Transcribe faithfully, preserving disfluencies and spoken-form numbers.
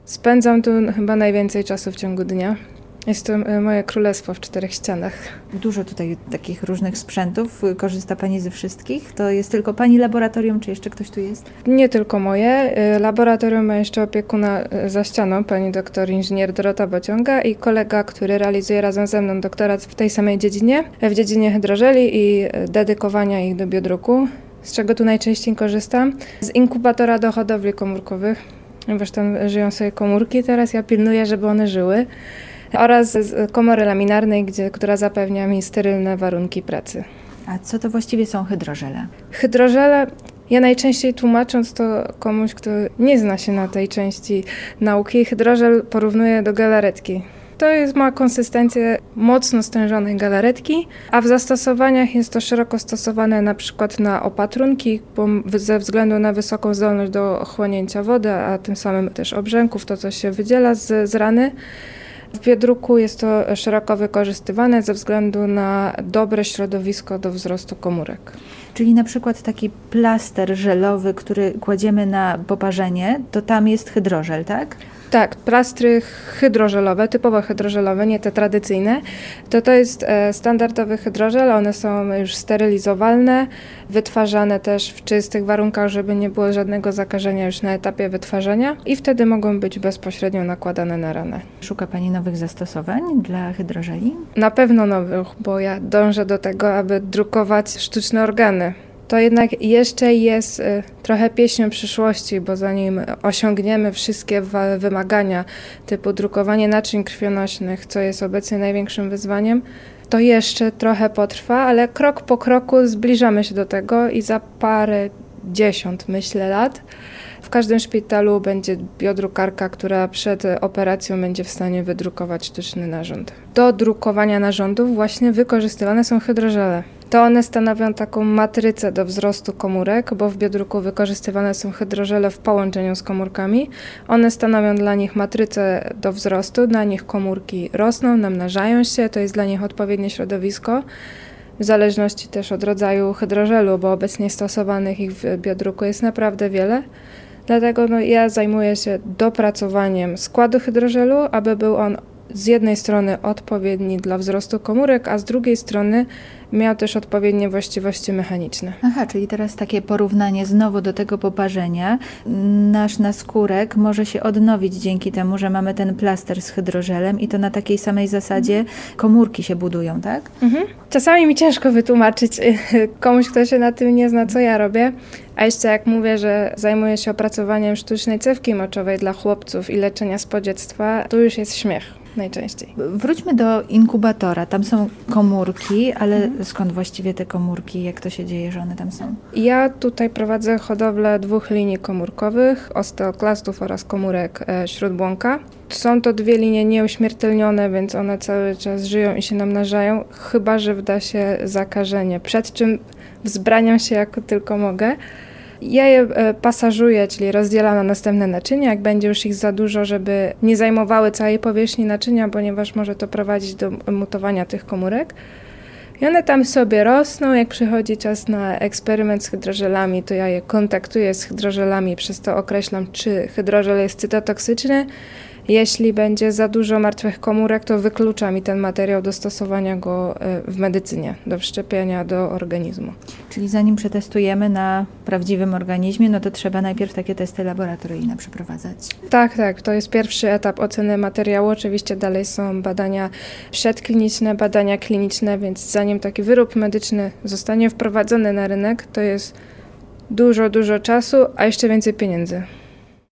Spędzam tu chyba najwięcej czasu w ciągu dnia. Jest to moje królestwo w czterech ścianach. Dużo tutaj takich różnych sprzętów. Korzysta Pani ze wszystkich? To jest tylko Pani laboratorium, czy jeszcze ktoś tu jest? Nie tylko moje. Laboratorium ma jeszcze opiekuna za ścianą, pani doktor inżynier Dorota Bociąga i kolega, który realizuje razem ze mną doktorat w tej samej dziedzinie, w dziedzinie hydrożeli i dedykowania ich do biodruku. Z czego tu najczęściej korzystam? Z inkubatora do hodowli komórkowych. Wiesz, tam żyją sobie komórki, teraz ja pilnuję, żeby one żyły. Oraz z komory laminarnej, gdzie, która zapewnia mi sterylne warunki pracy. A co to właściwie są hydrożele? Hydrożele, ja najczęściej tłumacząc to komuś, kto nie zna się na tej części nauki, hydrożel porównuję do galaretki. To jest, ma konsystencję mocno stężonej galaretki, a w zastosowaniach jest to szeroko stosowane na przykład na opatrunki, bo ze względu na wysoką zdolność do chłonięcia wody, a tym samym też obrzęków, to co się wydziela z, z rany. W biodruku jest to szeroko wykorzystywane ze względu na dobre środowisko do wzrostu komórek. Czyli na przykład taki plaster żelowy, który kładziemy na poparzenie, to tam jest hydrożel, tak? Tak, plastry hydrożelowe, typowo hydrożelowe, nie te tradycyjne, to to jest standardowy hydrożel, one są już sterylizowalne, wytwarzane też w czystych warunkach, żeby nie było żadnego zakażenia już na etapie wytwarzania i wtedy mogą być bezpośrednio nakładane na ranę. Szuka Pani nowych zastosowań dla hydrożeli? Na pewno nowych, bo ja dążę do tego, aby drukować sztuczne organy. To jednak jeszcze jest y, trochę pieśnią przyszłości, bo zanim osiągniemy wszystkie wa- wymagania typu drukowanie naczyń krwionośnych, co jest obecnie największym wyzwaniem, to jeszcze trochę potrwa, ale krok po kroku zbliżamy się do tego i za parę dziesiąt, myślę, lat w każdym szpitalu będzie biodrukarka, która przed operacją będzie w stanie wydrukować sztuczny narząd. Do drukowania narządów właśnie wykorzystywane są hydrożele. To one stanowią taką matrycę do wzrostu komórek, bo w biodruku wykorzystywane są hydrożele w połączeniu z komórkami. One stanowią dla nich matrycę do wzrostu, dla nich komórki rosną, namnażają się, to jest dla nich odpowiednie środowisko. W zależności też od rodzaju hydrożelu, bo obecnie stosowanych ich w biodruku jest naprawdę wiele. Dlatego no, ja zajmuję się dopracowaniem składu hydrożelu, aby był on z jednej strony odpowiedni dla wzrostu komórek, a z drugiej strony miał też odpowiednie właściwości mechaniczne. Aha, czyli teraz takie porównanie znowu do tego poparzenia. Nasz naskórek może się odnowić dzięki temu, że mamy ten plaster z hydrożelem i to na takiej samej zasadzie komórki się budują, tak? Mhm. Czasami mi ciężko wytłumaczyć komuś, kto się na tym nie zna, co ja robię. A jeszcze jak mówię, że zajmuję się opracowaniem sztucznej cewki moczowej dla chłopców i leczenia spodziectwa, to już jest śmiech. Najczęściej. Wróćmy do inkubatora. Tam są komórki, ale mhm. skąd właściwie te komórki? Jak to się dzieje, że one tam są? Ja tutaj prowadzę hodowlę dwóch linii komórkowych, osteoklastów oraz komórek e, śródbłąka. Są to dwie linie nieuśmiertelnione, więc one cały czas żyją i się namnażają, chyba że wda się zakażenie, przed czym wzbraniam się jako tylko mogę. Ja je pasażuję, czyli rozdzielam na następne naczynia, jak będzie już ich za dużo, żeby nie zajmowały całej powierzchni naczynia, ponieważ może to prowadzić do mutowania tych komórek. I one tam sobie rosną, jak przychodzi czas na eksperyment z hydrożelami, to ja je kontaktuję z hydrożelami, przez to określam, czy hydrożel jest cytotoksyczny. Jeśli będzie za dużo martwych komórek, to wyklucza mi ten materiał do stosowania go w medycynie, do wszczepiania do organizmu. Czyli zanim przetestujemy na prawdziwym organizmie, no to trzeba najpierw takie testy laboratoryjne przeprowadzać. Tak, tak. To jest pierwszy etap oceny materiału. Oczywiście dalej są badania przedkliniczne, badania kliniczne, więc zanim taki wyrób medyczny zostanie wprowadzony na rynek, to jest dużo, dużo czasu, a jeszcze więcej pieniędzy.